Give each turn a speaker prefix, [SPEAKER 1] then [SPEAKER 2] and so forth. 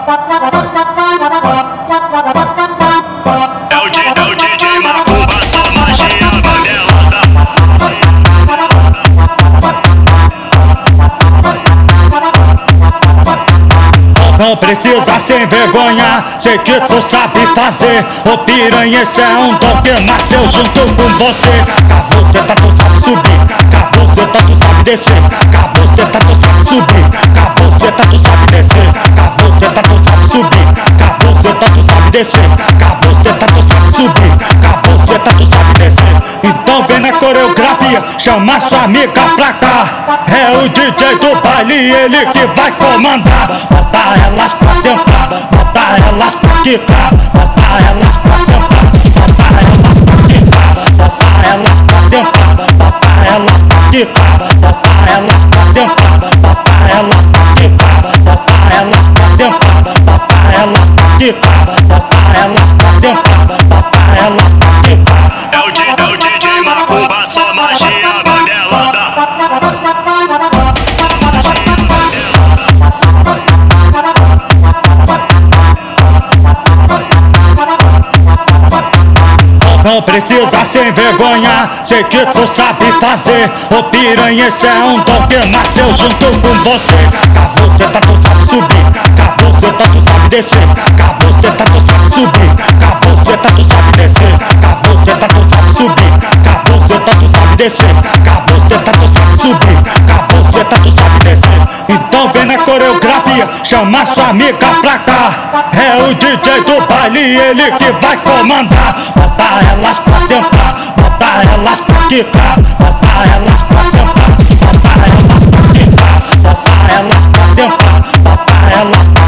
[SPEAKER 1] É o DJ Macumba, só magia bandelada.
[SPEAKER 2] Não precisa sem vergonha, sei que tu sabe fazer. Ô piranha, esse é um dom que nasceu junto com você. Cabuceta tu sabe subir, cabuceta tu sabe descer. Cabuceta tu sabe subir, cabuceta tu sabe descer. Cabuceta tu sabe subir, cabuceta tu sabe descer. Cabuceta tu sabe subir, cabuceta tu sabe descer. Então vem na coreografia, chama sua amiga pra cá. É o DJ do baile, ele que vai comandar. Bota elas pra sentar, bota elas pra quicar, bota elas pra sentar, bota elas pra quicar, bota elas pra sentar, bota elas pra quicar, bota elas pra sentar, bota elas pra quicar, bota elas pra sentar, bota elas pra quicar, bota elas pra sentar, bota elas pra quicar.
[SPEAKER 1] É o DJ Macumba, só magia bandelada.
[SPEAKER 2] Não precisa sem vergonha, sei que tu sabe fazer. Ô piranha, esse é um dom que nasceu junto com você. Cabuceta tu sabe subir, cabuceta tu sabe descer. Cabuceta tu sabe subir, cabuceta tu sabe descer. Cabuceta tu sabe subir, cabuceta tu sabe descer. Cabuceta tu sabe subir, cabuceta tu sabe descer. Então vem na coreografia, chama sua amiga pra cá. É o DJ do baile, ele que vai comandar. Bota elas pra sentar, bota elas pra quicar, bota elas pra sentar, bota elas pra quicar, bota elas pra sentar, bota elas pra